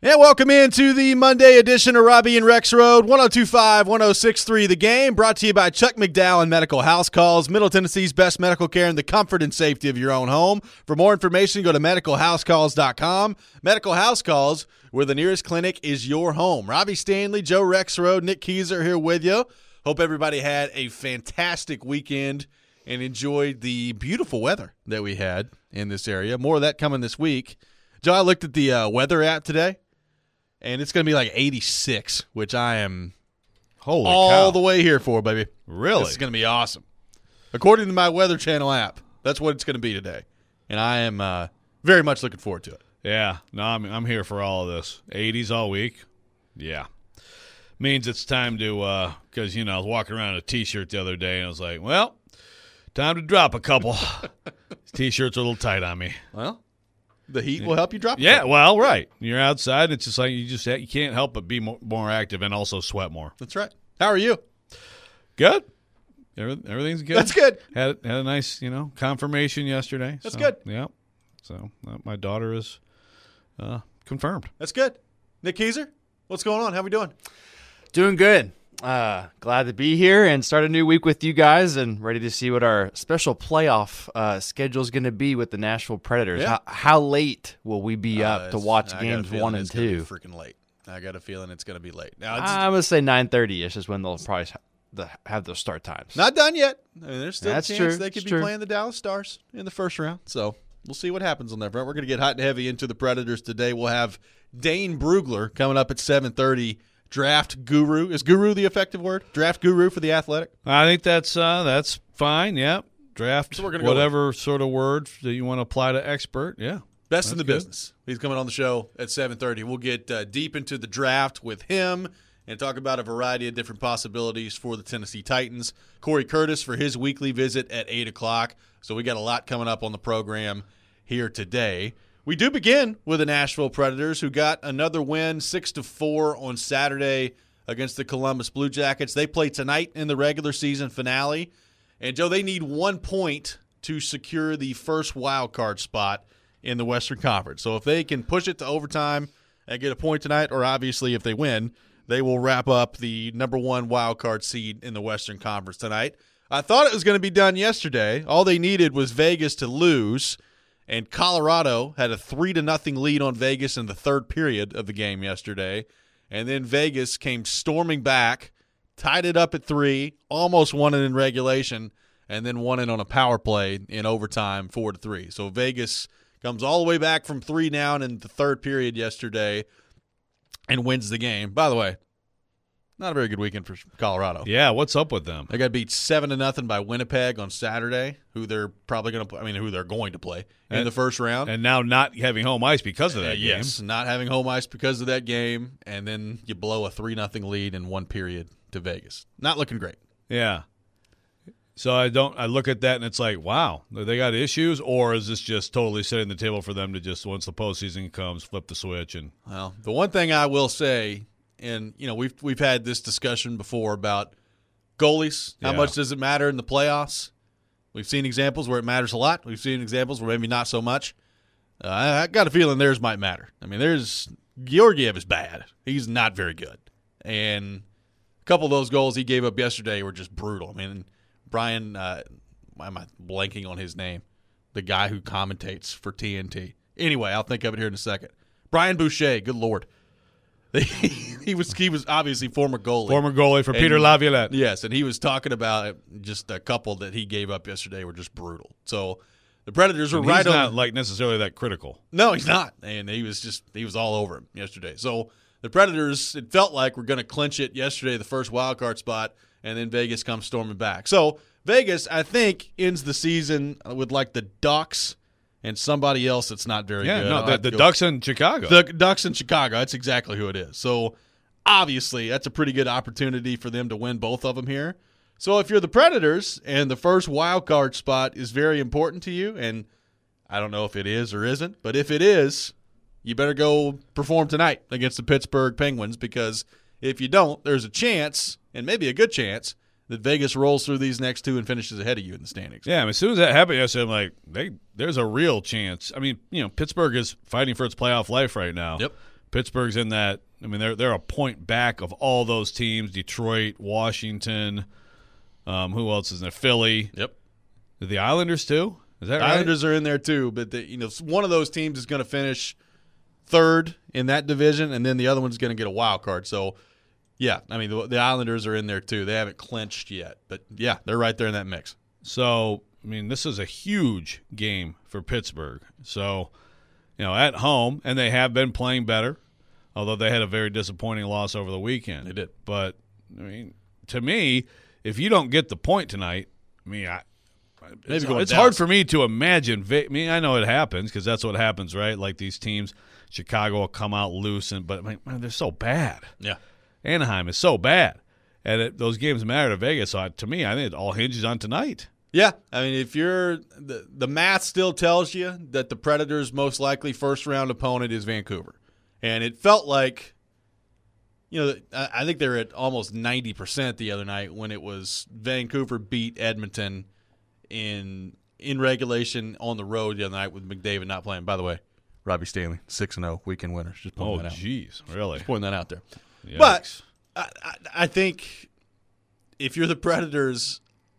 And welcome into the Monday edition of Robbie and Rex Road, 102.5, 106.3 The Game, brought to you by Chuck McDowell and Medical House Calls, Middle Tennessee's best medical care in the comfort and safety of your own home. For more information, go to medicalhousecalls.com. Medical House Calls, where the nearest clinic is your home. Robbie Stanley, Joe Rex Road, Nick Keyser here with you. Hope everybody had a fantastic weekend and enjoyed the beautiful weather that we had in this area. More of that coming this week. Joe, I looked at the weather app today. And it's going to be like 86, which I am all the way here for, baby. Really? This is going to be awesome. According to my Weather Channel app, that's what it's going to be today. And I am very much looking forward to it. Yeah. No, I'm here for all of this. 80s all week. Yeah. Means it's time to, because, I was walking around in a T-shirt the other day, and I was like, well, time to drop a couple. These T-shirts are a little tight on me. Well, the heat will help you drop. Yeah, well, right. You're outside. It's just like you can't help but be more active and also sweat more. That's right. How are you? Good. Everything's good. That's good. Had a nice, confirmation yesterday. That's good. Yeah. So my daughter is confirmed. That's good. Nick Keyser, what's going on? How we doing? Doing good. Glad to be here and start a new week with you guys and ready to see what our special playoff schedule is going to be with the Nashville Predators. Yeah. How late will we be up to watch games 1 and 2? Freaking late. I got a feeling it's going to be late. Now, I'm going to say 9:30ish is when they'll probably have those start times. Not done yet. I mean, there's still That's a chance true. they could That's be true. playing the Dallas Stars in the first round. So we'll see what happens on that front. We're going to get hot and heavy into the Predators today. We'll have Dane Brugler coming up at 7:30. Draft guru. Is guru the effective word? Draft guru for the Athletic? I think that's fine. Yeah. Draft, we're gonna whatever sort of word that you want to apply to expert. Yeah. Best in the good. business. He's coming on the show at 7:30. We'll get deep into the draft with him and talk about a variety of different possibilities for the Tennessee Titans. Corey Curtis for his weekly visit at 8 o'clock. So we got a lot coming up on the program here today. We do begin with the Nashville Predators, who got another win, 6-4 on Saturday against the Columbus Blue Jackets. They play tonight in the regular season finale. And, Joe, they need 1 point to secure the first wild card spot in the Western Conference. So if they can push it to overtime and get a point tonight, or obviously if they win, they will wrap up the number 1 wild card seed in the Western Conference tonight. I thought it was going to be done yesterday. All they needed was Vegas to lose. And Colorado had a 3-0 lead on Vegas in the third period of the game yesterday. And then Vegas came storming back, tied it up at 3, almost won it in regulation, and then won it on a power play in overtime 4-3. So Vegas comes all the way back from 3 down in the third period yesterday and wins the game. By the way, not a very good weekend for Colorado. Yeah, what's up with them? They got beat 7-0 by Winnipeg on Saturday, who they're probably going to play. I mean, who they're going to play in the first round. And now not having home ice because of that game. Yes, not having home ice because of that game, and then you blow a 3-0 lead in one period to Vegas. Not looking great. Yeah. So I look at that and it's like, wow, they got issues, or is this just totally setting the table for them to just, once the postseason comes, flip the switch? And Well, the one thing I will say, and we've had this discussion before about goalies. How much does it matter in the playoffs? We've seen examples where it matters a lot. We've seen examples where maybe not so much. I got a feeling theirs might matter. I mean, Georgiev is bad. He's not very good. And a couple of those goals he gave up yesterday were just brutal. I mean, Brian, why am I blanking on his name? The guy who commentates for TNT. Anyway, I'll think of it here in a second. Brian Boucher, good Lord. He was obviously former goalie for Peter Laviolette. Yes, and he was talking about just a couple that he gave up yesterday were just brutal. So the Predators were right on. He's not like necessarily that critical. No, he's not, and he was all over him yesterday. So the Predators, it felt like, were going to clinch it yesterday, the first wild card spot, and then Vegas comes storming back. So Vegas, I think, ends the season with like the Ducks and somebody else that's not very good. Yeah, no, the Ducks in Chicago. The Ducks in Chicago, that's exactly who it is. So obviously that's a pretty good opportunity for them to win both of them here. So if you're the Predators and the first wild card spot is very important to you, and I don't know if it is or isn't, but if it is, you better go perform tonight against the Pittsburgh Penguins, because if you don't, there's a chance, and maybe a good chance, that Vegas rolls through these next two and finishes ahead of you in the standings. Yeah, I mean, as soon as that happened yesterday, I'm like, there's a real chance. I mean, Pittsburgh is fighting for its playoff life right now. Yep. Pittsburgh's in that. I mean, they're a point back of all those teams: Detroit, Washington. Who else is in there? Philly. Yep. The Islanders too. Is that The right? Islanders are in there too, but one of those teams is going to finish third in that division, and then the other one's going to get a wild card. So, yeah, I mean the Islanders are in there too. They haven't clinched yet, but yeah, they're right there in that mix. So, I mean, this is a huge game for Pittsburgh. So, at home, and they have been playing better, although they had a very disappointing loss over the weekend. They did. But, I mean, to me, if you don't get the point tonight, I mean, it's hard for me to imagine. I know it happens because that's what happens, right? Like these teams, Chicago will come out loose, but I mean, man, they're so bad. Yeah. Anaheim is so bad. And those games matter to Vegas. So to me, I think it all hinges on tonight. Yeah, I mean, if you're the math still tells you that the Predators' most likely first-round opponent is Vancouver, and it felt like, I think they're at almost 90% the other night when it was Vancouver beat Edmonton in regulation on the road the other night with McDavid not playing. By the way, Robbie Stanley, 6-0 weekend winners. Just pointing that out. Oh, jeez, really? Just pointing that out there. Yikes. But I think if you're the Predators,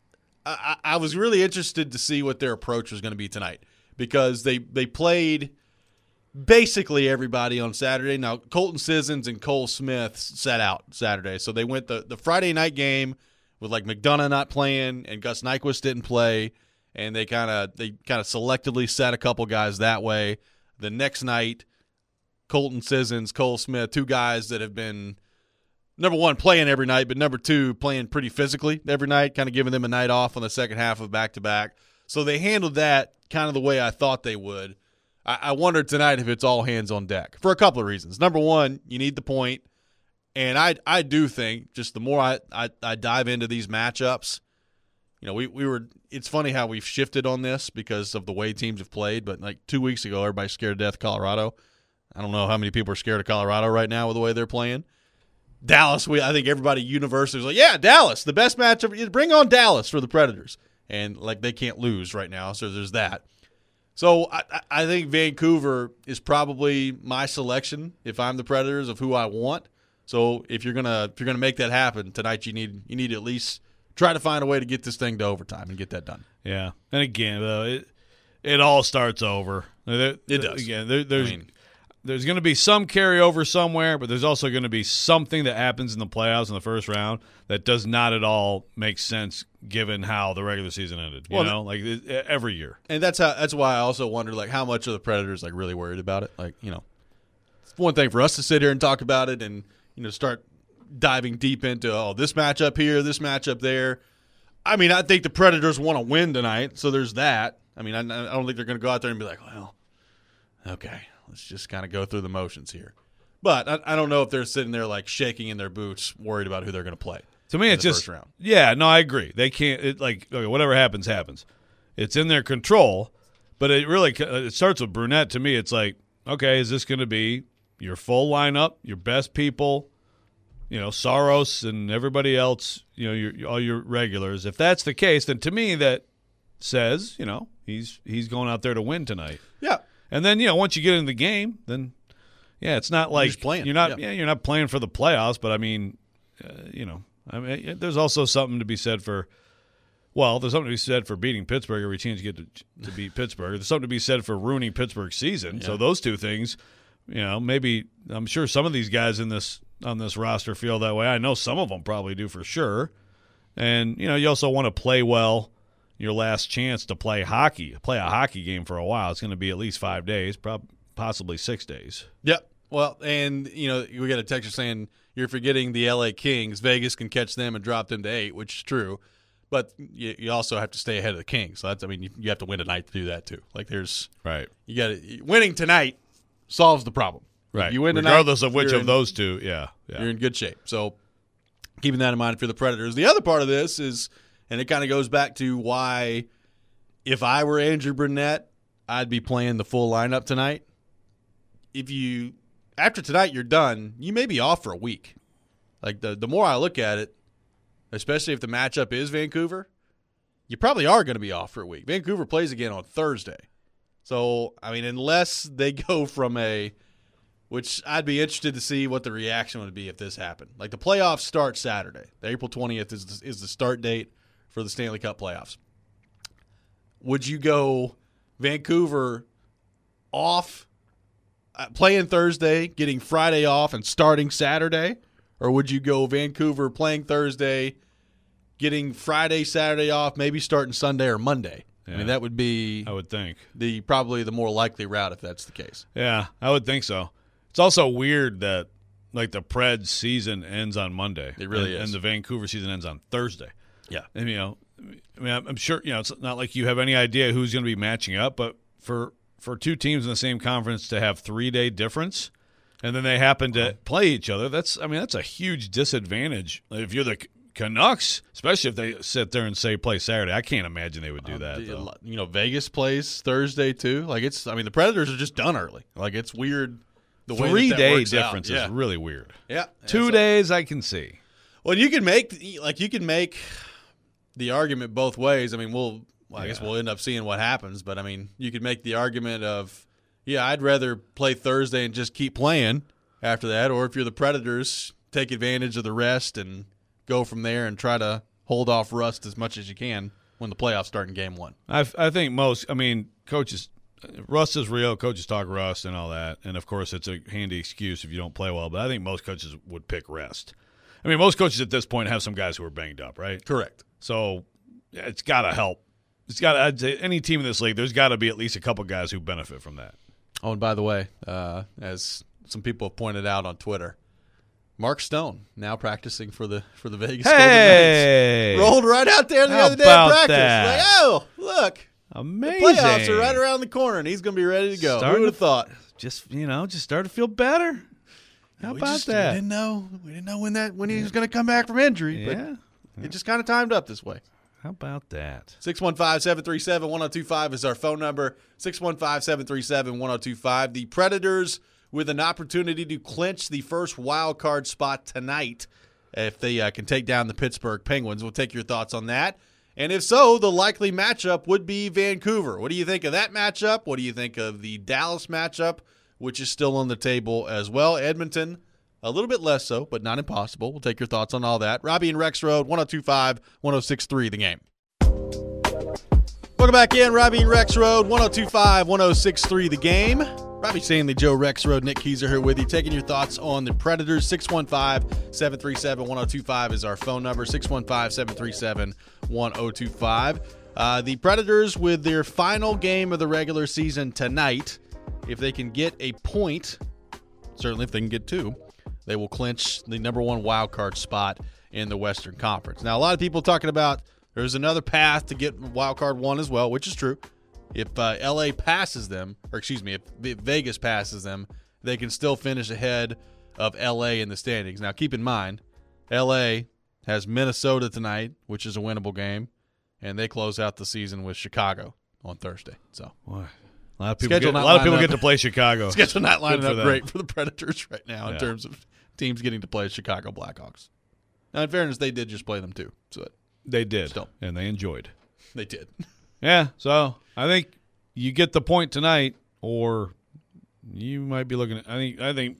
I was really interested to see what their approach was going to be tonight because they played basically everybody on Saturday. Now, Colton Sissons and Cole Smith sat out Saturday, so they went the Friday night game with like McDonough not playing and Gus Nyquist didn't play, and they kind of selectively set a couple guys that way. The next night, Colton Sissons, Cole Smith, two guys that have been number one, playing every night, but number two, playing pretty physically every night, kind of giving them a night off on the second half of back-to-back. So they handled that kind of the way I thought they would. I wondered tonight if it's all hands on deck for a couple of reasons. Number one, you need the point, and I do think just the more I dive into these matchups, it's funny how we've shifted on this because of the way teams have played, but like 2 weeks ago, everybody's scared to death of Colorado. I don't know how many people are scared of Colorado right now with the way they're playing. Dallas, I think everybody universally was like, yeah, Dallas, the best matchup. Bring on Dallas for the Predators. And, like, they can't lose right now, so there's that. So I think Vancouver is probably my selection if I'm the Predators of who I want. So if you're gonna make that happen tonight, you need to at least try to find a way to get this thing to overtime and get that done. Yeah, and again, though, it all starts over. It does. Again, there's going to be some carryover somewhere, but there's also going to be something that happens in the playoffs in the first round that does not at all make sense given how the regular season ended. Every year. And that's why I also wonder, like, how much are the Predators like really worried about it? Like, it's one thing for us to sit here and talk about it and start diving deep into this matchup here, this matchup there. I mean, I think the Predators want to win tonight, so there's that. I mean, I don't think they're going to go out there and be like, well, okay. Let's just kind of go through the motions here. But I don't know if they're sitting there like shaking in their boots, worried about who they're going to play. To me, it's just first round. Yeah, no, I agree. They can't whatever happens, happens. It's in their control, but it starts with Brunette. To me, it's like, okay, is this going to be your full lineup, your best people, Saros and everybody else, all your regulars? If that's the case, then to me that says, he's going out there to win tonight. Yeah. And then, once you get into the game, then, it's not like you're you're not playing for the playoffs. But I mean, there's also something to be said for. Well, there's something to be said for beating Pittsburgh every chance you get to beat Pittsburgh. There's something to be said for ruining Pittsburgh's season. Yeah. So those two things, maybe I'm sure some of these guys on this roster feel that way. I know some of them probably do for sure. And you also want to play well. Your last chance to play a hockey game for a while. It's going to be at least 5 days, possibly 6 days. Yep. Well, and, we got a texter saying you're forgetting the L.A. Kings. Vegas can catch them and drop them to 8, which is true. But you also have to stay ahead of the Kings. So you have to win tonight to do that too. Like right. Winning tonight solves the problem. Right. If you win regardless tonight, of which of those two. Yeah. You're in good shape. So keeping that in mind if you're the Predators. The other part of this is. And it kind of goes back to why, if I were Andrew Brunette, I'd be playing the full lineup tonight. After tonight you're done, you may be off for a week. Like the more I look at it, especially if the matchup is Vancouver, you probably are going to be off for a week. Vancouver plays again on Thursday. So, I mean, unless they go from which I'd be interested to see what the reaction would be if this happened. Like, the playoffs start Saturday. April 20th is the start date for the Stanley Cup playoffs. Would you go Vancouver off, playing Thursday, getting Friday off, and starting Saturday? Or would you go Vancouver playing Thursday, getting Friday, Saturday off, maybe starting Sunday or Monday? Yeah. I mean, that would be, I would think, probably the more likely route if that's the case. Yeah, I would think so. It's also weird that, like, the Preds season ends on Monday. It really is. And the Vancouver season ends on Thursday. Yeah. And, I'm sure, it's not like you have any idea who's going to be matching up, but for two teams in the same conference to have 3-day difference, and then they happen to play each other, that's a huge disadvantage. If you're the Canucks, especially if they sit there and say play Saturday, I can't imagine they would do that. Though. Vegas plays Thursday too. Like, the Predators are just done early. Like, it's weird. The way 3-day works difference out. is really weird. Yeah, 2 days I can see. Well, you can make the argument both ways. I mean, I guess we'll end up seeing what happens, but I mean, you could make the argument of, I'd rather play Thursday and just keep playing after that, or if you're the Predators, take advantage of the rest and go from there and try to hold off rust as much as you can when the playoffs start in game 1. I think coaches, rust is real. Coaches talk rust and all that, and of course it's a handy excuse if you don't play well, but I think most coaches would pick rest. I mean, most coaches at this point have some guys who are banged up, right? Correct. So it's got to help. I'd say any team in this league, there's got to be at least a couple guys who benefit from that. Oh, and by the way, as some people have pointed out on Twitter, Mark Stone now practicing for the Vegas Golden Knights. Rolled right out there the other day at practice. That? Like, oh, look. Amazing. The playoffs are right around the corner, and he's going to be ready to go. Who would have thought? Just start to feel better. How about that? We didn't know when he was going to come back from injury. Yeah. But it just kind of timed up this way. How about that? 615-737-1025 is our phone number. 615-737-1025. The Predators with an opportunity to clinch the first wild card spot tonight if they can take down the Pittsburgh Penguins. We'll take your thoughts on that. And if so, the likely matchup would be Vancouver. What do you think of that matchup? What do you think of the Dallas matchup, which is still on the table as well? Edmonton, a little bit less so, but not impossible. We'll take your thoughts on all that. Robbie and Rex Road, 102.5, 106.3, The Game. Welcome back in. Robbie and Rex Road, 102.5, 106.3, The Game. Robbie Stanley, Joe Rex Road, Nick Keyser here with you, taking your thoughts on the Predators. 615-737-1025 is our phone number, 615-737-1025. The Predators with their final game of the regular season tonight. If they can get a point, certainly if they can get 2, they will clinch the number 1 wild card spot in the Western Conference. Now, a lot of people talking about there's another path to get wild card 1 as well, which is true. If LA passes them, if Vegas passes them, they can still finish ahead of LA in the standings. Now, keep in mind, LA has Minnesota tonight, which is a winnable game, and they close out the season with Chicago on Thursday. So, boy, a lot of people get to play Chicago. Schedule not lining up great for the Predators right now in terms of teams getting to play Chicago Blackhawks. Now, in fairness, they did just play them too. So they did, and they enjoyed. They did. Yeah, so I think you get the point tonight, or you might be looking at. I think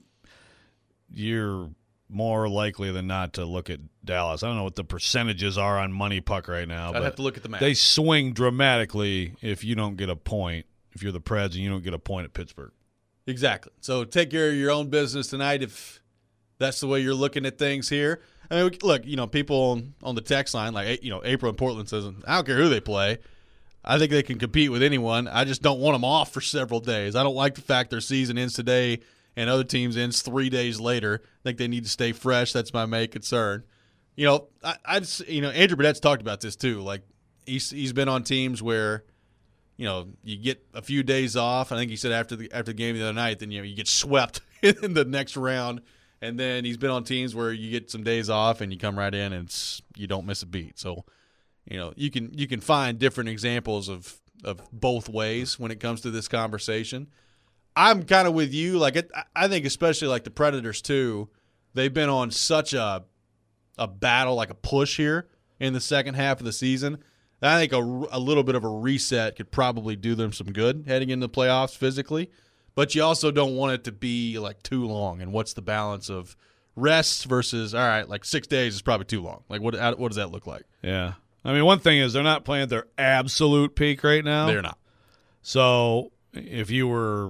you're more likely than not to look at Dallas. I don't know what the percentages are on Money Puck right now. I'd have to look at the math. They swing dramatically if you don't get a point. If you're the Preds and you don't get a point at Pittsburgh. Exactly. So take care of your own business tonight if that's the way you're looking at things here. I mean, look, people on the text line, like, April in Portland says, I don't care who they play. I think they can compete with anyone. I just don't want them off for several days. I don't like the fact their season ends today and other teams ends 3 days later. I think they need to stay fresh. That's my main concern. Andrew Burnett's talked about this too. Like, he's been on teams where, you get a few days off. I think he said after the game the other night, then you get swept in the next round. And then he's been on teams where you get some days off and you come right in and you don't miss a beat. So, you can find different examples of both ways when it comes to this conversation. I'm kind of with you. Like, I think especially like the Predators too, they've been on such a battle, like a push here in the second half of the season. I think a little bit of a reset could probably do them some good heading into the playoffs physically. but you also don't want it to be like too long. And what's the balance of rest versus, all right, like 6 days is probably too long. Like what does that look like? Yeah. I mean, one thing is they're not playing at their absolute peak right now. They're not. So if you were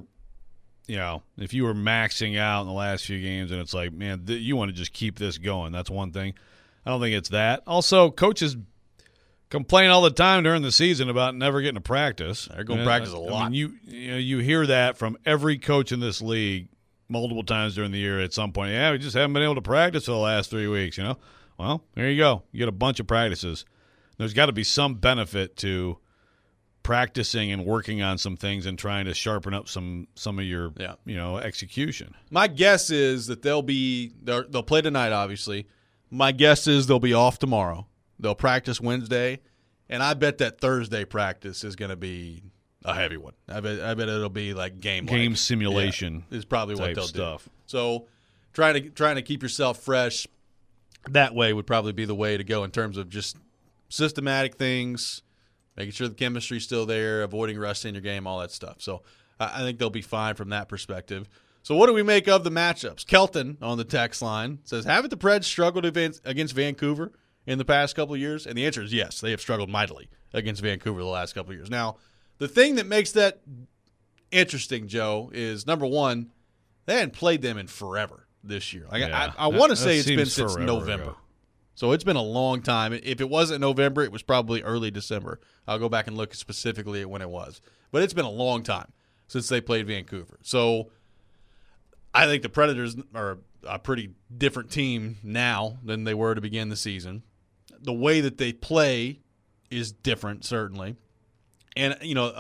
maxing out in the last few games and it's like, man, you want to just keep this going. That's one thing. I don't think it's that. Also, coaches complain all the time during the season about never getting to practice. They're going to practice a lot. I mean, you hear that from every coach in this league multiple times during the year at some point. Yeah, we just haven't been able to practice for the last 3 weeks, Well, there you go. You get a bunch of practices. There's got to be some benefit to practicing and working on some things and trying to sharpen up some of your execution. My guess is that they'll play tonight, obviously. My guess is they'll be off tomorrow. They'll practice Wednesday, and I bet that Thursday practice is going to be a heavy one. I bet it'll be like game simulation. Is probably what they'll stuff. do. So trying to keep yourself fresh that way would probably be the way to go in terms of just systematic things, making sure the chemistry's still there, avoiding rust in your game, all that stuff. So I think they'll be fine from that perspective. So what do we make of the matchups? Kelton on the text line says, haven't the Preds struggled against Vancouver in the past couple of years? And the answer is yes. They have struggled mightily against Vancouver the last couple of years. Now, the thing that makes that interesting, Joe, is number one, they hadn't played them in forever this year. I want to say it's been since November. Ago. So it's been a long time. If it wasn't November, it was probably early December. I'll go back and look specifically at when it was. But it's been a long time since they played Vancouver. So I think the Predators are a pretty different team now than they were to begin the season. The way that they play is different, certainly. And,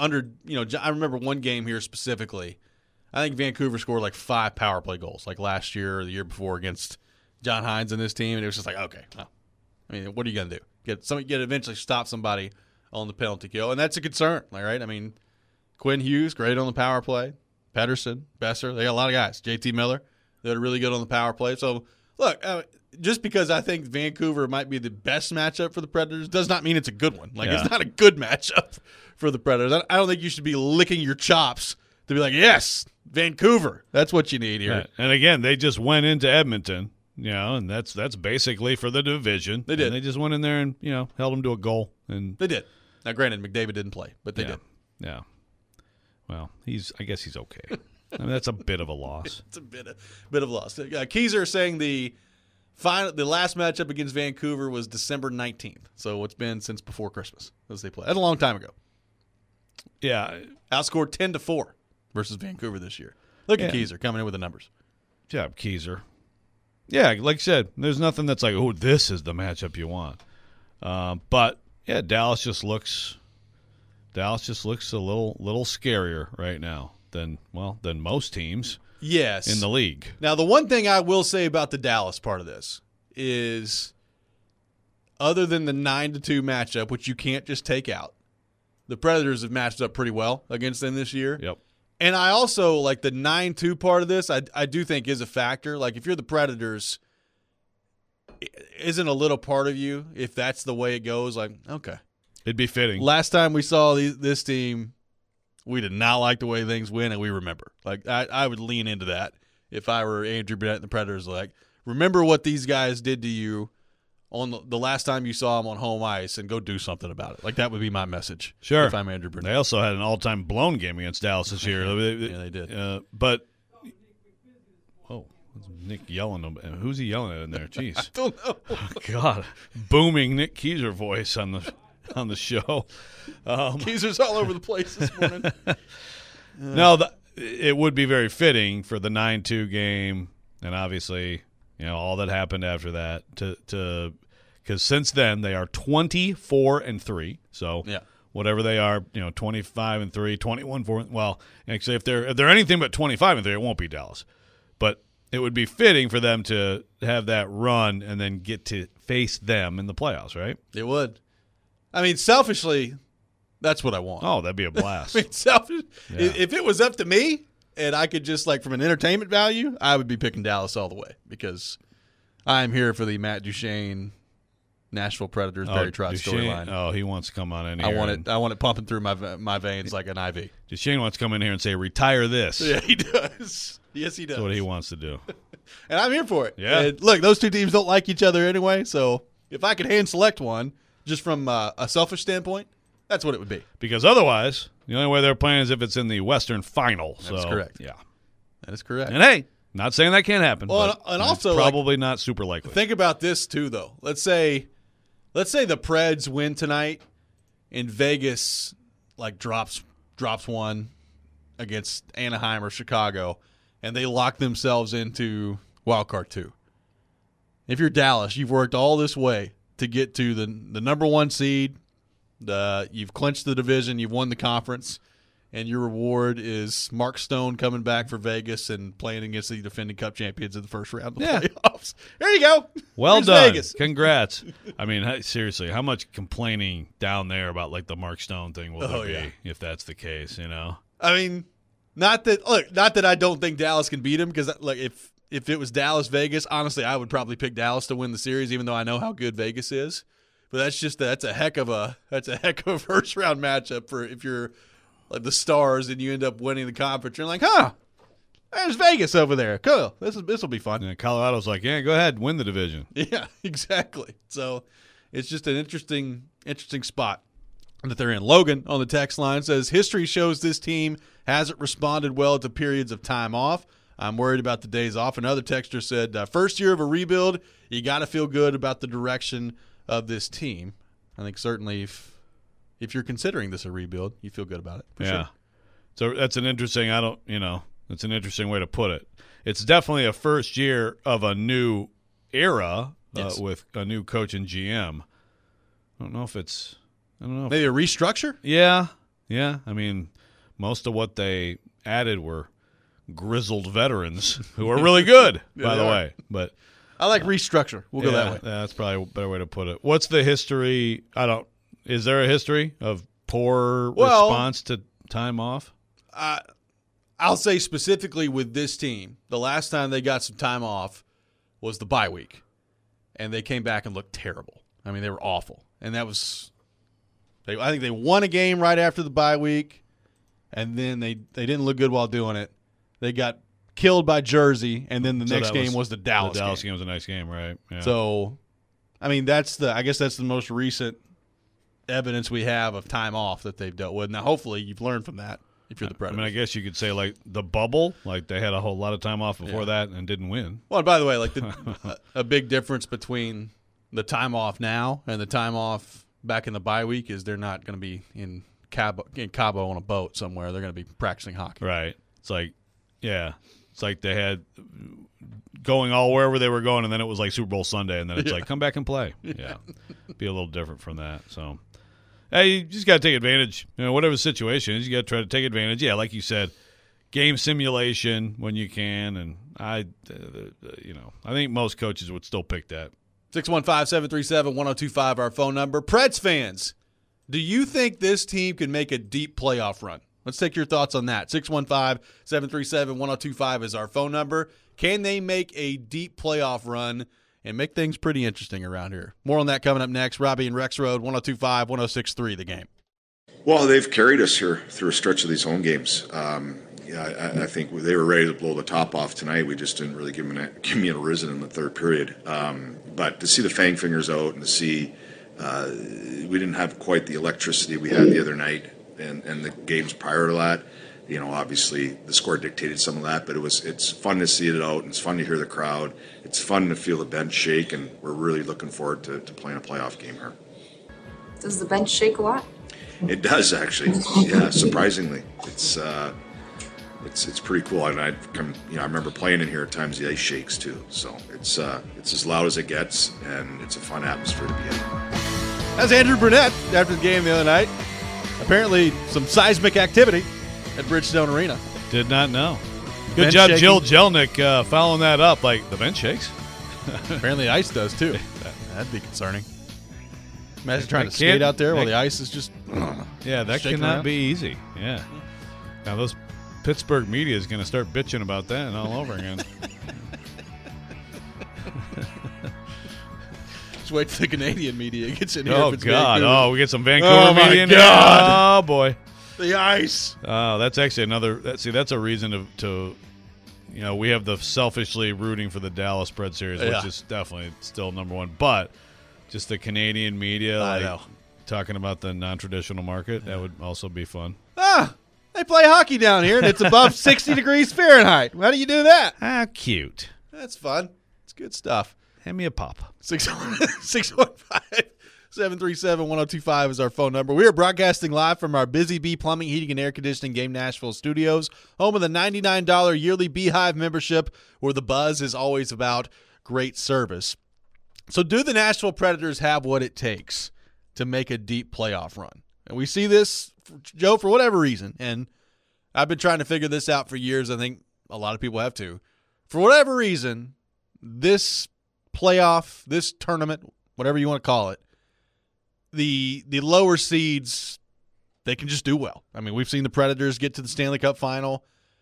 I remember one game here specifically. I think Vancouver scored like 5 power play goals, like last year or the year before against John Hines and this team, and it was just like, okay, well, I mean, what are you going to do? Get eventually stop somebody on the penalty kill, and that's a concern, right? I mean, Quinn Hughes, great on the power play. Pedersen, Besser, they got a lot of guys. JT Miller, they're really good on the power play. So, look, just because I think Vancouver might be the best matchup for the Predators does not mean it's a good one. It's not a good matchup for the Predators. I don't think you should be licking your chops to be like, yes, Vancouver. That's what you need here. Right. And again, they just went into Edmonton. And that's basically for the division. They did. And they just went in there and held them to a goal. And they did. Now, granted, McDavid didn't play, but they did. Yeah. Well, I guess he's okay. I mean, that's a bit of a loss. It's a bit of a loss. Keyser saying the last matchup against Vancouver was December 19th. So it's been since before Christmas as they played. That's a long time ago. Yeah. Outscored 10-4 versus Vancouver this year. Look at Keyser coming in with the numbers. Good job, Keyser. Yeah, like I said, there's nothing that's like, oh, this is the matchup you want. But yeah, Dallas just looks a little scarier right now than most teams. Yes. In the league. Now, the one thing I will say about the Dallas part of this is, other than the 9-2 matchup, which you can't just take out, the Predators have matched up pretty well against them this year. Yep. And I also, like, the 9-2 part of this, I do think is a factor. Like, if you're the Predators, isn't a little part of you, if that's the way it goes, like, okay. It'd be fitting. Last time we saw this team, we did not like the way things went, and we remember. Like, I would lean into that if I were Andrew Bennett and the Predators. Like, remember what these guys did to you on the last time you saw them on home ice, and go do something about it. Like, that would be my message. Sure. If I'm Andrew Bennett. They also had an all-time blown game against Dallas this year. Yeah, they did. But Nick yelling. Who's he yelling at in there? Jeez. I don't know. Oh, God, booming Nick Keyser voice on the show. Keyser's all over the place this morning. No, it would be very fitting for the 9-2 game, and obviously, all that happened after that to because since then they are 24-3. So whatever they are, 25-3, 21-4. Well, actually, if they're anything but 25-3, it won't be Dallas. But it would be fitting for them to have that run and then get to face them in the playoffs, right? It would. I mean, selfishly, that's what I want. Oh, that'd be a blast. I mean, if it was up to me and I could just, like, from an entertainment value, I would be picking Dallas all the way because I'm here for the Matt Duchene Nashville Predators Barry Trotz storyline. Oh, he wants to come on in here. I want it pumping through my veins like an IV. Duchesne wants to come in here and say, retire this. Yeah, he does. Yes, he does. That's what he wants to do. And I'm here for it. Yeah. And look, those two teams don't like each other anyway, so if I could hand select one, just from a selfish standpoint, that's what it would be. Because otherwise, the only way they're playing is if it's in the Western Final. That's correct. Yeah. That is correct. And hey, not saying that can't happen. Well, but and it's also, probably not super likely. Think about this too, though. Let's say the Preds win tonight, and Vegas drops one against Anaheim or Chicago, and they lock themselves into wild card 2. If you're Dallas, you've worked all this way to get to the number 1 seed. You've clinched the division, you've won the conference, and your reward is Mark Stone coming back for Vegas and playing against the defending Cup champions in the first round of the playoffs. There you go. Well Here's done. Vegas. Congrats. I mean, seriously, how much complaining down there about the Mark Stone thing will there be if that's the case, I mean, not that I don't think Dallas can beat him, because if it was Dallas Vegas, honestly, I would probably pick Dallas to win the series, even though I know how good Vegas is. But that's a heck of a first round matchup for if you're like the Stars and you end up winning the conference. You're like, there's Vegas over there. Cool. This will be fun. And Colorado's like, yeah, go ahead, win the division. Yeah, exactly. So it's just an interesting spot that they're in. Logan on the text line says, history shows this team hasn't responded well to periods of time off. I'm worried about the days off. Another texter said, first year of a rebuild, you got to feel good about the direction of this team. I think certainly if you're considering this a rebuild, you feel good about it. For sure. So that's an interesting it's an interesting way to put it. It's definitely a first year of a new era with a new coach and GM. I don't know if maybe a restructure? Yeah. I mean, most of what they added were grizzled veterans who are really good, by the way. But I like restructure. We'll go that way. That's probably a better way to put it. What's the history? Is there a history of poor response to time off? I'll say specifically with this team, the last time they got some time off was the bye week, and they came back and looked terrible. I mean, they were awful. And that was I think they won a game right after the bye week, and then they didn't look good while doing it. They got killed by Jersey, and then the next game was the Dallas game. The Dallas game was a nice game, right? Yeah. So, I mean, I guess that's the most recent evidence we have of time off that they've dealt with. Now, hopefully, you've learned from that if you're the Predators. I mean, I guess you could say, the bubble, they had a whole lot of time off before that and didn't win. Well, and by the way, a big difference between the time off now and the time off back in the bye week is they're not going to be in Cabo on a boat somewhere. They're going to be practicing hockey. Right. It's like they had going all wherever they were going, and then it was like Super Bowl Sunday, and then it's come back and play. Yeah. Be a little different from that. So, hey, you just got to take advantage. Whatever the situation is, you got to try to take advantage. Yeah, like you said, game simulation when you can, and I think most coaches would still pick that. 615-737-1025, our phone number. Preds fans, do you think this team can make a deep playoff run? Let's take your thoughts on that. 615-737-1025 is our phone number. Can they make a deep playoff run and make things pretty interesting around here? More on that coming up next. Robbie and Rex Road, 102.5, 106.3, The Game. Well, they've carried us here through a stretch of these home games. I think they were ready to blow the top off tonight. We just didn't really give me a risen in the third period. But to see the Fang fingers out and to see we didn't have quite the electricity we had the other night and the games prior to that, obviously the score dictated some of that, but it's fun to see it out, and it's fun to hear the crowd. It's fun to feel the bench shake, and we're really looking forward to playing a playoff game here. Does the bench shake a lot? It does, actually. Yeah, surprisingly. It's pretty cool. And I remember playing in here at times. The ice shakes too. So it's as loud as it gets, and it's a fun atmosphere to be in. That's Andrew Brunette after the game the other night. Apparently, some seismic activity at Bridgestone Arena. Did not know. Good Bench job, shaking. Jill Jelnick, following that up. The bench shakes. Apparently, the ice does too. That'd be concerning. Imagine trying to skate out there while the ice is just yeah, that shaking cannot around. be easy. Yeah. Now those Pittsburgh media is going to start bitching about that and all over again. Just wait till the Canadian media gets in here. Oh, if it's God. Vancouver. Oh, we get some Vancouver Oh, my media in God. here. Oh, boy. The ice. Oh, that's actually another. That's a reason to we have the selfishly rooting for the Dallas Spread Series, Yeah. which is definitely still number one. But just the Canadian media, I know. talking about the non-traditional market, that would also be fun. They play hockey down here, and it's above 60 degrees Fahrenheit. How do you do that? How cute. That's fun. It's good stuff. Hand me a pop. 615-737-1025 is our phone number. We are broadcasting live from our Busy Bee Plumbing, Heating, and Air Conditioning Game Nashville studios, home of the $99 yearly Beehive membership, where the buzz is always about great service. So do the Nashville Predators have what it takes to make a deep playoff run? And we see this, Joe, for whatever reason, and I've been trying to figure this out for years. I think a lot of people have too. For whatever reason, this playoff, this tournament, whatever you want to call it, the lower seeds, they can just do well. I mean, we've seen the Predators get to the Stanley Cup final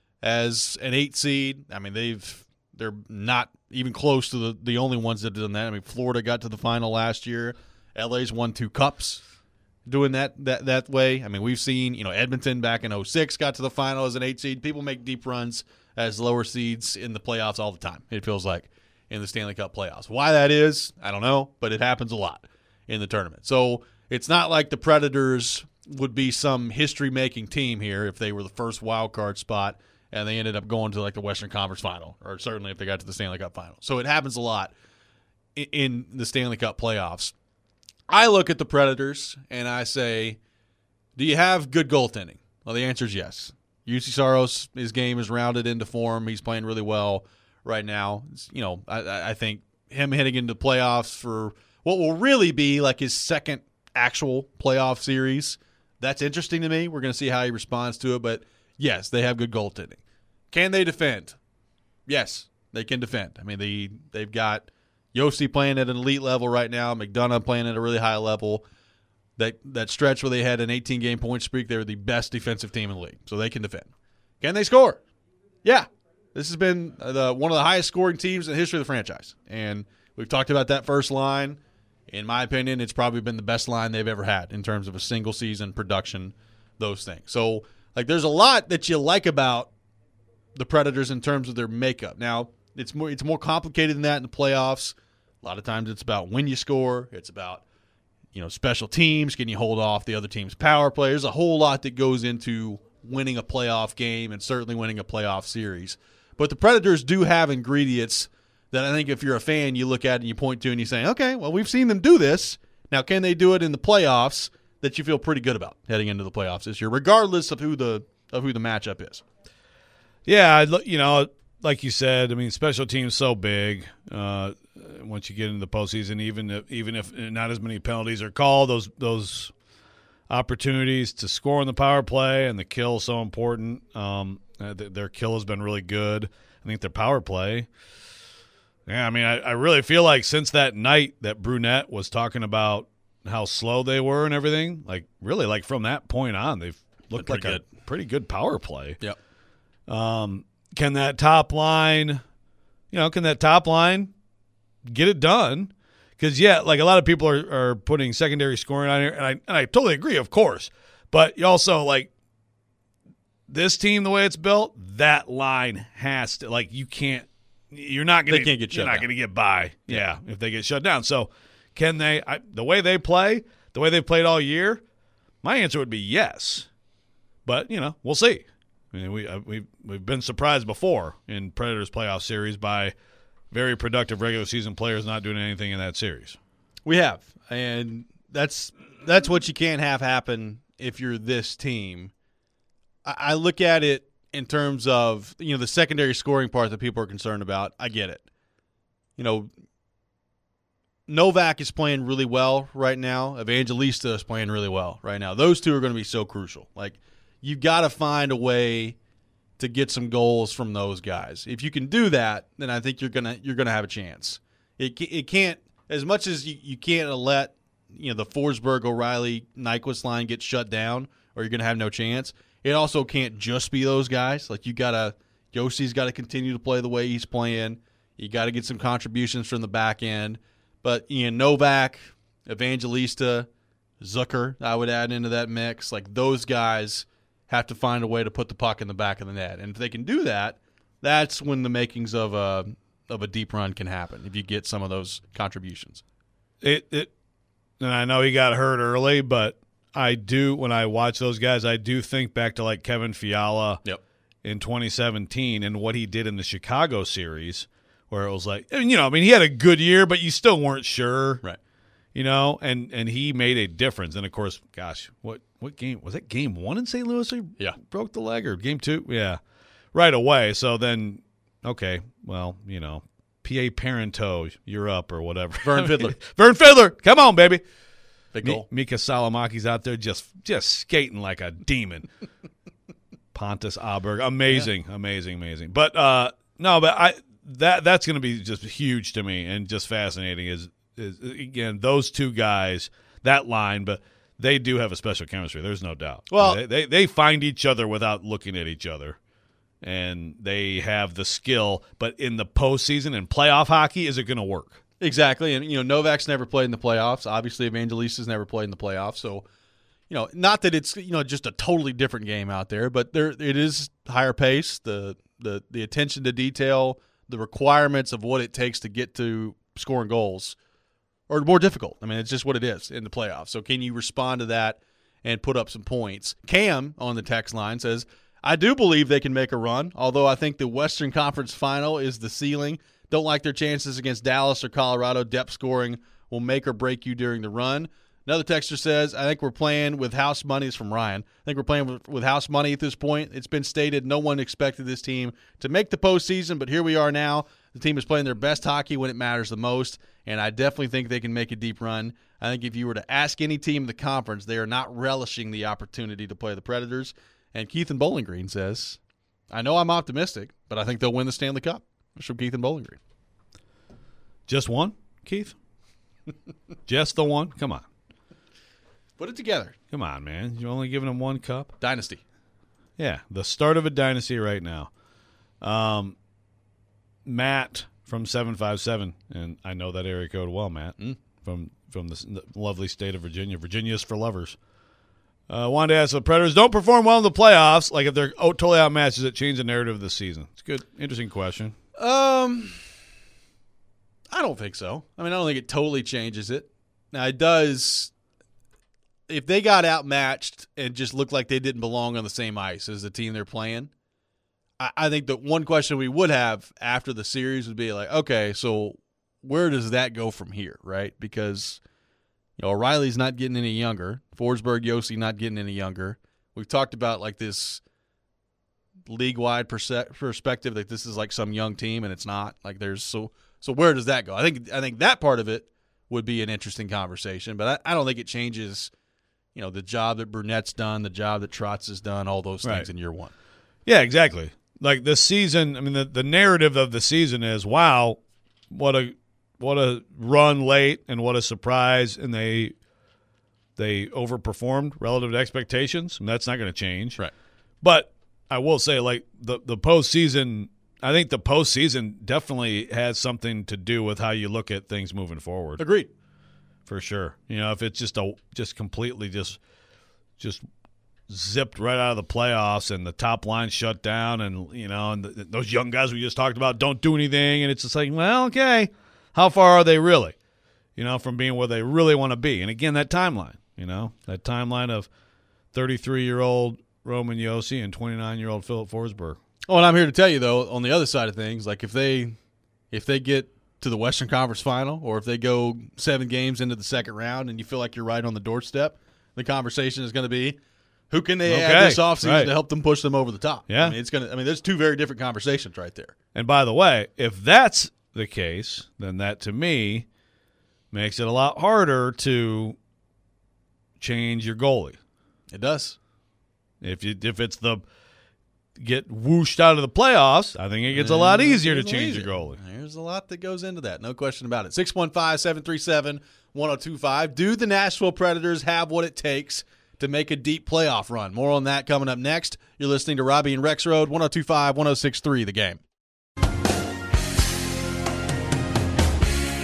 as an 8 seed. I mean, they're not even close to the only ones that have done that. I mean, Florida got to the final last year. LA's won 2 cups doing that way. I mean, we've seen, Edmonton back in 2006 got to the final as an 8 seed. People make deep runs as lower seeds in the playoffs all the time, it feels like, in the Stanley Cup playoffs. Why that is, I don't know, but it happens a lot in the tournament. So it's not like the Predators would be some history-making team here if they were the first wild card spot and they ended up going to like the Western Conference final, or certainly if they got to the Stanley Cup final. So it happens a lot in the Stanley Cup playoffs. I look at the Predators and I say, do you have good goaltending? Well, the answer is yes. UC Saros, his game is rounded into form. He's playing really well right now. I think him heading into the playoffs for what will really be like his second actual playoff series, that's interesting to me. We're going to see how he responds to it. But, yes, they have good goaltending. Can they defend? Yes, they can defend. I mean, they've got Yossi playing at an elite level right now, McDonough playing at a really high level. That stretch where they had an 18-game point streak, they were the best defensive team in the league, so they can defend. Can they score? Yeah. This has been one of the highest scoring teams in the history of the franchise, and we've talked about that first line. In my opinion, it's probably been the best line they've ever had in terms of a single-season production, those things. So, there's a lot that you like about the Predators in terms of their makeup. Now, it's more complicated than that in the playoffs. A lot of times it's about when you score. It's about special teams. Can you hold off the other team's power play? There's a whole lot that goes into winning a playoff game and certainly winning a playoff series. But the Predators do have ingredients that I think if you're a fan, you look at and you point to and you say, okay, well, we've seen them do this. Now, can they do it in the playoffs that you feel pretty good about heading into the playoffs this year, regardless of who the matchup is? Yeah, like you said, I mean, special teams so big. Once you get into the postseason, even if not as many penalties are called, those opportunities to score on the power play and the kill so important. Their kill has been really good. I think their power play. Yeah, I mean, I really feel like since that night that Brunette was talking about how slow they were and everything, really from that point on, they've looked like a pretty good power play. Yep. Can that top line get it done? Because, a lot of people are putting secondary scoring on here, and I totally agree, of course. But you also, this team, the way it's built, that line has to, you're not going to get by, if they get shut down. So can they, the way they play, the way they've played all year, my answer would be yes. But, we'll see. I mean, we've been surprised before in Predators playoff series by very productive regular season players not doing anything in that series. We have, and that's what you can't have happen if you're this team. I look at it in terms of the secondary scoring part that people are concerned about. I get it. Novak is playing really well right now. Evangelista is playing really well right now. Those two are going to be so crucial. You've got to find a way to get some goals from those guys. If you can do that, then I think you're gonna have a chance. It can't, as much as you can't let the Forsberg, O'Reilly, Nyquist line get shut down, or you're gonna have no chance. It also can't just be those guys. Yossi's got to continue to play the way he's playing. You got to get some contributions from the back end. But Novak, Evangelista, Zucker, I would add into that mix. Like, those guys have to find a way to put the puck in the back of the net. And if they can do that, that's when the makings of a deep run can happen, if you get some of those contributions. And I know he got hurt early, but I do, when I watch those guys, I do think back to like Kevin Fiala in 2017 and what he did in the Chicago series, where it was like, he had a good year, but you still weren't sure. Right. And he made a difference. And, of course, gosh, what game? Was that game 1 in St. Louis? He broke the leg, or game 2? Yeah. Right away. So then, okay, well, P.A. Parenteau, you're up or whatever. Vern Fiddler. Vern Fiddler. Come on, baby. Big goal. Mika Salamaki's out there just skating like a demon. Pontus Aberg. Amazing. But, that's going to be just huge to me and just fascinating is again, those two guys, that line, but they do have a special chemistry. There's no doubt. Well, they find each other without looking at each other, and they have the skill. But in the postseason and playoff hockey, is it going to work? Exactly. And, Novak's never played in the playoffs. Obviously, Evangelista's never played in the playoffs. So, not that it's, just a totally different game out there, but it is higher pace, the attention to detail, the requirements of what it takes to get to scoring goals are more difficult. I mean, it's just what it is in the playoffs. So can you respond to that and put up some points? Cam on the text line says, I do believe they can make a run, although I think the Western Conference Final is the ceiling. Don't like their chances against Dallas or Colorado. Depth scoring will make or break you during the run. Another texter says, I think we're playing with house money. It's from Ryan. I think we're playing with house money at this point. It's been stated no one expected this team to make the postseason, but here we are now. The team is playing their best hockey when it matters the most, and I definitely think they can make a deep run. I think if you were to ask any team in the conference, they are not relishing the opportunity to play the Predators. And Keith in Bowling Green says, I know I'm optimistic, but I think they'll win the Stanley Cup. That's from Keith in Bowling Green. Just one, Keith? Just the one? Come on. Put it together. Come on, man. You're only giving them one cup? Dynasty. Yeah, the start of a dynasty right now. Matt from 757, and I know that area code well, Matt, from the lovely state of Virginia. Virginia's for lovers. Wanted to ask, the Predators don't perform well in the playoffs. Like, if they're totally outmatched, does it change the narrative of the season? It's a good, interesting question. I don't think so. I mean, I don't think it totally changes it. Now, it does. If they got outmatched and just looked like they didn't belong on the same ice as the team they're playing, I think the one question we would have after the series would be like, okay, so where does that go from here, right? Because O'Reilly's not getting any younger. Forsberg, Yossi not getting any younger. We've talked about like this league-wide perspective that this is like some young team, and it's not. Like there's so where does that go? I think that part of it would be an interesting conversation, but I don't think it changes the job that Burnett's done, the job that Trotz has done, all those things in year one. Yeah, exactly. Like this season, I mean, the narrative of the season is, wow, what a run late and what a surprise, and they overperformed relative to expectations. And that's not going to change. Right. But I will say, like, the postseason, I think the postseason definitely has something to do with how you look at things moving forward. Agreed. For sure. If it's just completely just zipped right out of the playoffs and the top line shut down and, and those young guys we just talked about don't do anything, and it's just like, well, okay, how far are they really, from being where they really want to be? And again, that timeline, that timeline of 33-year-old Roman Yossi and 29-year-old Philip Forsberg. Oh, and I'm here to tell you, though, on the other side of things, like if they get to the Western Conference Final, or if they go 7 games into the second round and you feel like you're right on the doorstep, the conversation is going to be, who can they add this offseason to help them push them over the top? Yeah. There's 2 very different conversations right there. And by the way, if that's the case, then that to me makes it a lot harder to change your goalie. It does. If it's the get whooshed out of the playoffs, I think it gets a lot easier to change your goalie. There's a lot that goes into that, no question about it. 615-737-1025. Do the Nashville Predators have what it takes to make a deep playoff run? More on that coming up next. You're listening to Robbie and Rex Road, 102.5, 106.3, The Game.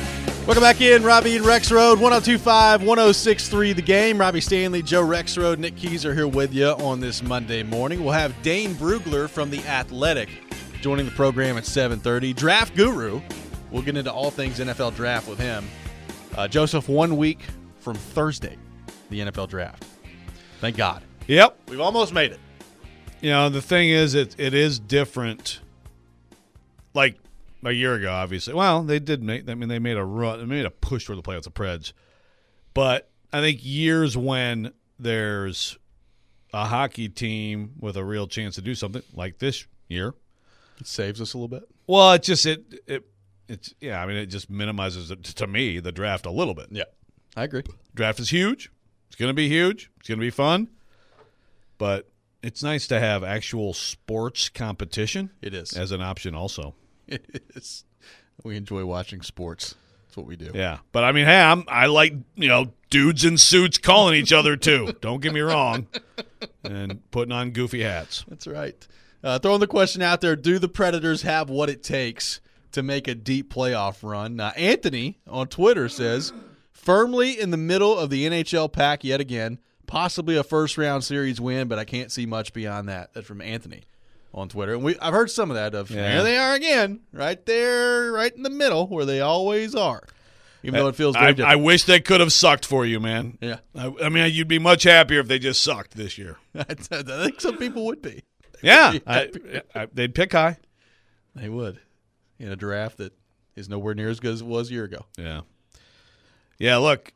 Welcome back in, Robbie and Rex Road, 102.5, 106.3 The Game. Robbie Stanley, Joe Rexrode, Nick Keys are here with you on this Monday morning. We'll have Dane Brugler from The Athletic joining the program at 7:30. Draft Guru. We'll get into all things NFL draft with him. Joseph, 1 week from Thursday, the NFL draft. Thank God. Yep. We've almost made it. You know, the thing is, it is different. Like a year ago, obviously. Well, they did make. I mean, they made a run. They made a push toward the playoffs, the Preds. But I think years when there's a hockey team with a real chance to do something like this year, It saves us a little bit. well, it just it's yeah. I mean, it just minimizes to me the draft a little bit. Yeah, I agree. Draft is huge. It's going to be huge. It's going to be fun. But it's nice to have actual sports competition. It is. As an option also. It is. We enjoy watching sports. That's what we do. Yeah. But, I mean, hey, I like, dudes in suits calling each other, too. Don't get me wrong. And putting on goofy hats. That's right. Throwing the question out there, do the Predators have what it takes to make a deep playoff run? Anthony on Twitter says, firmly in the middle of the NHL pack yet again, possibly a first-round series win, but I can't see much beyond that. That's from Anthony on Twitter. And I've heard some of that there they are again, right there, right in the middle where they always are, even though it feels very different. I wish they could have sucked for you, man. Yeah. I mean, you'd be much happier if they just sucked this year. I think some people would be. Yeah. They'd pick high. They would in a draft that is nowhere near as good as it was a year ago. Yeah. Yeah, look,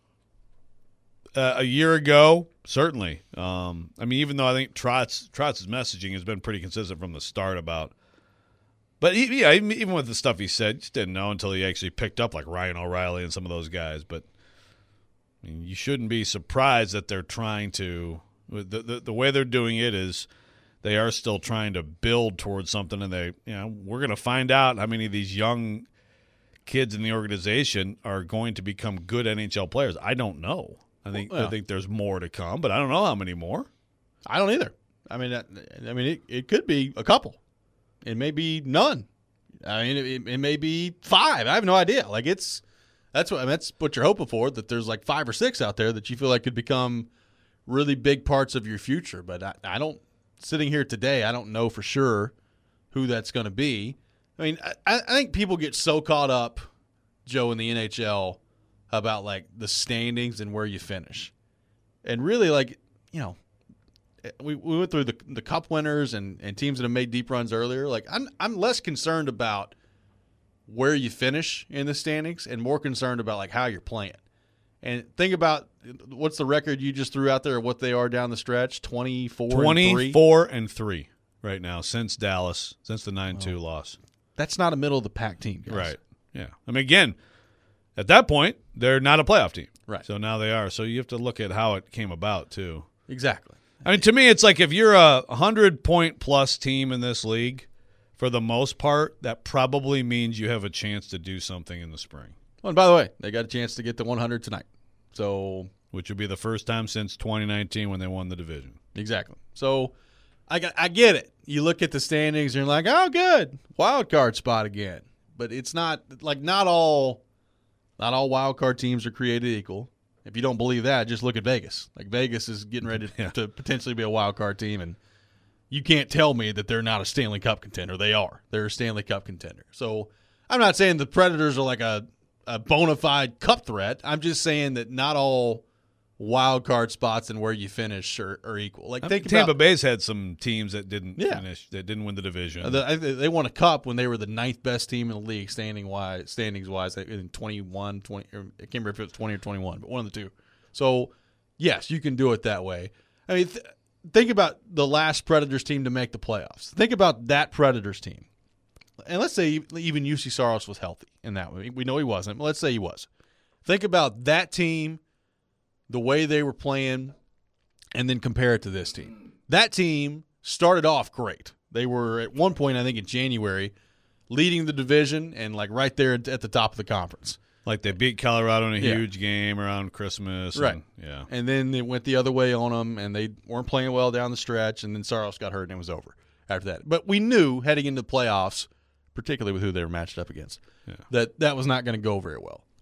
a year ago, certainly. I mean, even though I think Trotz's messaging has been pretty consistent from the start about – but, even with the stuff he said, just didn't know until he actually picked up like Ryan O'Reilly and some of those guys. But, I mean, you shouldn't be surprised that they're trying to – the way they're doing it is they are still trying to build towards something, and we're going to find out how many of these young – kids in the organization are going to become good NHL players. I don't know. I think there's more to come, but I don't know how many more. I don't either. I mean, it could be a couple. It may be none. I mean, it may be 5. I have no idea. Like that's what you're hoping for. That there's like 5 or 6 out there that you feel like could become really big parts of your future. But I don't. Sitting here today, I don't know for sure who that's going to be. I mean, I think people get so caught up, Joe, in the NHL about, like, the standings and where you finish. And really, like, we went through the Cup winners and teams that have made deep runs earlier. Like, I'm less concerned about where you finish in the standings and more concerned about, like, how you're playing. And think about what's the record you just threw out there, what they are down the stretch, 24-3 right now since Dallas, since the 9-2 loss. That's not a middle-of-the-pack team, guys. Right, yeah. I mean, again, at that point, they're not a playoff team. Right. So now they are. So you have to look at how it came about, too. Exactly. I mean, to me, it's like if you're a 100-point-plus team in this league, for the most part, that probably means you have a chance to do something in the spring. Oh, and by the way, they got a chance to get to 100 tonight. So, which would be the first time since 2019 when they won the division. Exactly. So I get it. You look at the standings and you're like, oh, good, wild card spot again. But it's not like not all wild card teams are created equal. If you don't believe that, just look at Vegas. Like Vegas is getting ready to potentially be a wild card team, and you can't tell me that they're not a Stanley Cup contender. They are. They're a Stanley Cup contender. So I'm not saying the Predators are like a bona fide cup threat. I'm just saying that not all wild card spots and where you finish are equal. Like Tampa Bay's had some teams that didn't finish, that didn't win the division. They won a cup when they were the 9th best team in the league standings wise in 21, 20. I can't remember if it was 20 or 21, but one of the two. So yes, you can do it that way. I mean, think about the last Predators team to make the playoffs. Think about that Predators team, and let's say even UC Saros was healthy in that way. We know he wasn't, but let's say he was. Think about that team, the way they were playing, and then compare it to this team. That team started off great. They were at one point, I think in January, leading the division and like right there at the top of the conference. Like they beat Colorado in a huge game around Christmas. Right. And then it went the other way on them, and they weren't playing well down the stretch, and then Saros got hurt, and it was over after that. But we knew heading into the playoffs, particularly with who they were matched up against, that was not going to go very well.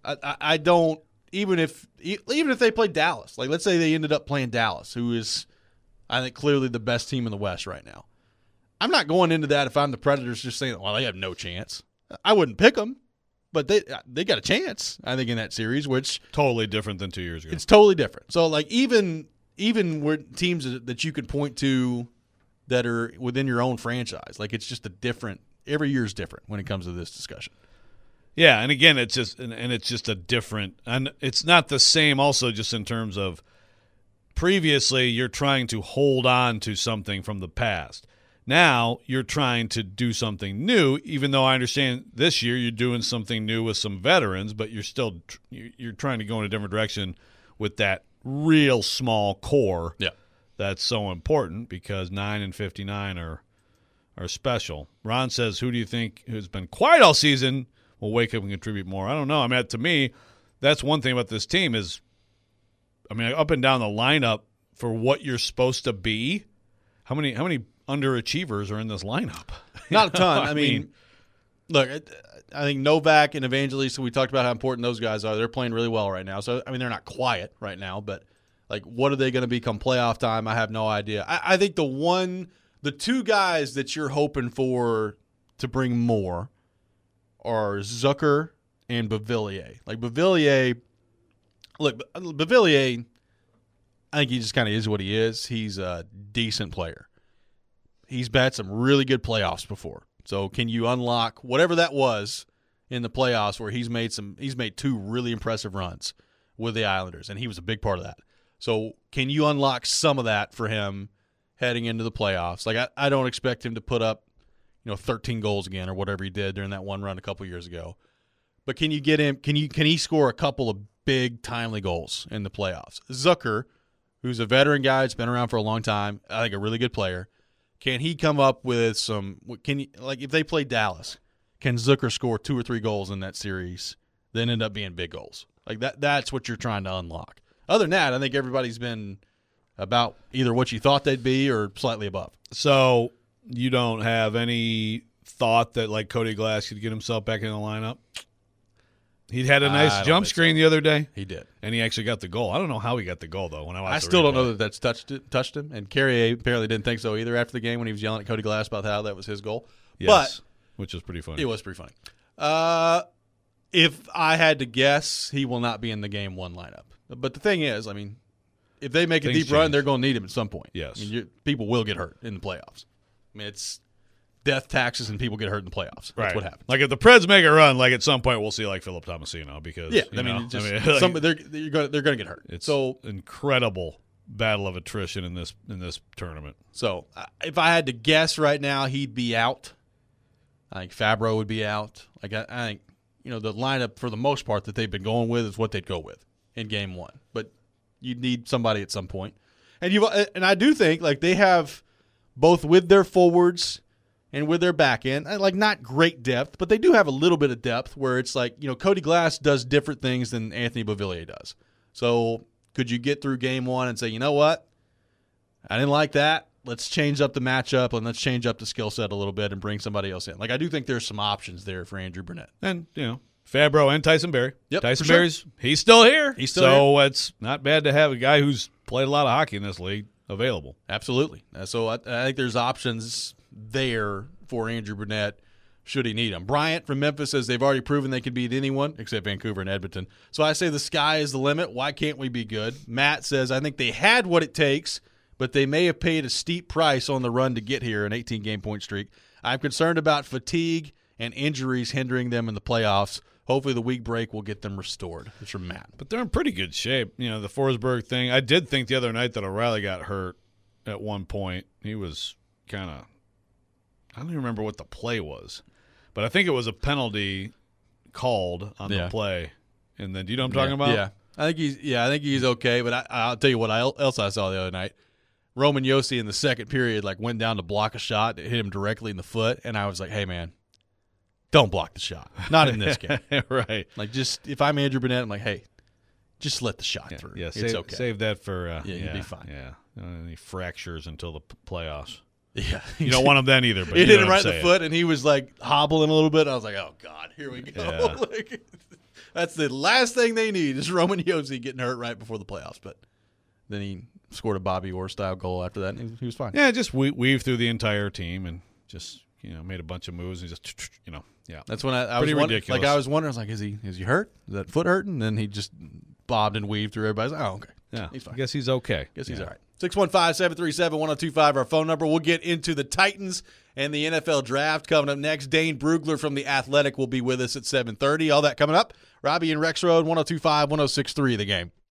I don't even if they played Dallas. Like, let's say they ended up playing Dallas, who is, I think, clearly the best team in the West right now. I'm not going into that if I'm the Predators just saying, well, they have no chance. I wouldn't pick them, but they got a chance, I think, in that series, which Totally different than 2 years ago. it's totally different. So, like, even where teams that you can point to that are within your own franchise, like, it's just a different – every year is different when it comes to this discussion. Yeah, and again, it's just a different, and it's not the same. Also, just in terms of previously, you're trying to hold on to something from the past. Now you're trying to do something new. Even though I understand this year you're doing something new with some veterans, but you're trying to go in a different direction with that real small core. Yeah, that's so important because 9 and 59 are special. Ron says, "Who do you think who's been quiet all season will wake up and contribute more?" I don't know. I mean, to me, that's one thing about this team is, I mean, up and down the lineup for what you're supposed to be. How many underachievers are in this lineup? not a ton. I mean, look, I think Novak and Evangelista, we talked about how important those guys are. They're playing really well right now. So, I mean, they're not quiet right now, but, like, what are they going to be come playoff time? I have no idea. I think the two guys that you're hoping for to bring more are Zucker and Beauvillier. Like, Beauvillier, I think he just kind of is what he is. He's a decent player. He's had some really good playoffs before. So can you unlock whatever that was in the playoffs where he's made two really impressive runs with the Islanders, and he was a big part of that. So can you unlock some of that for him heading into the playoffs? Like, I don't expect him to put up 13 goals again or whatever he did during that one run a couple years ago. But can you get him? Can he score a couple of big timely goals in the playoffs? Zucker, who's a veteran guy, that's been around for a long time, I think a really good player. Can he come up with some? If they play Dallas, can Zucker score 2 or 3 goals in that series? Then end up being big goals like that. That's what you're trying to unlock. Other than that, I think everybody's been about either what you thought they'd be or slightly above. So you don't have any thought that, like, Cody Glass could get himself back in the lineup? He had a nice jump screen the other day. He did. And he actually got the goal. I don't know how he got the goal, though. I still don't know that that's touched him. And Carrier apparently didn't think so either after the game when he was yelling at Cody Glass about how that was his goal. Yes, which was pretty funny. It was pretty funny. If I had to guess, he will not be in the game one lineup. But the thing is, I mean, if they make a deep run, they're going to need him at some point. Yes. I mean, people will get hurt in the playoffs. I mean, it's death, taxes, and people get hurt in the playoffs. That's what happens. Like, if the Preds make a run, like, at some point we'll see, like, Philip Tomasino because they're going to get hurt. It's so incredible battle of attrition in this tournament. So if I had to guess right now, he'd be out. I think Fabro would be out. Like, I think the lineup for the most part that they've been going with is what they'd go with in game one. But you'd need somebody at some point. And I do think, like, they have both with their forwards and with their back end, like, not great depth, but they do have a little bit of depth where it's like, Cody Glass does different things than Anthony Beauvillier does. So could you get through game one and say, you know what? I didn't like that. Let's change up the matchup and let's change up the skill set a little bit and bring somebody else in. Like, I do think there's some options there for Andrew Burnett. And, Fabro and Tyson Barrie. Yep, Tyson Barrie's he's still here. So it's not bad to have a guy who's played a lot of hockey in this league available. Absolutely. So I think there's options there for Andrew Burnett should he need them. Bryant from Memphis says they've already proven they could beat anyone except Vancouver and Edmonton. So I say the sky is the limit. Why can't we be good? Matt says I think they had what it takes, but they may have paid a steep price on the run to get here, an 18-game point streak. I'm concerned about fatigue and injuries hindering them in the playoffs. Hopefully the week break will get them restored. It's from Matt. But they're in pretty good shape. The Forsberg thing. I did think the other night that O'Reilly got hurt at one point. He was kind of – I don't even remember what the play was. But I think it was a penalty called on the play. And then do you know what I'm talking about? Yeah. I think he's okay. But I'll tell you what else I saw the other night. Roman Josi in the second period went down to block a shot that hit him directly in the foot. And I was like, hey, man. Don't block the shot. Not in this game. Right. Like, just if I'm Andrew Burnett, I'm like, hey, just let the shot through. Yeah, it's okay. Save that for you'll be fine. Yeah. Any fractures until the playoffs. Yeah. You don't want him then either. But It you hit know him what right I'm in the saying. foot, and he was like hobbling a little bit. I was like, oh, God, here we go. Yeah. Like, that's the last thing they need is Roman Josi getting hurt right before the playoffs. But then he scored a Bobby Orr-style goal after that, and he was fine. Yeah, just weave through the entire team and just made a bunch of moves and just yeah. That's when I was Pretty wondering. ridiculous. Like I was wondering, I was like, is he hurt? Is that foot hurting? And then he just bobbed and weaved through everybody's like, oh, okay. Yeah, He's fine. I guess he's okay. Guess he's Yeah. all right. 615-737-1025, our phone number. We'll get into the Titans and the NFL draft coming up next. Dane Brugler from The Athletic will be with us at 7:30. All that coming up. Robbie and Rex Road, 1025, 1063, The Game.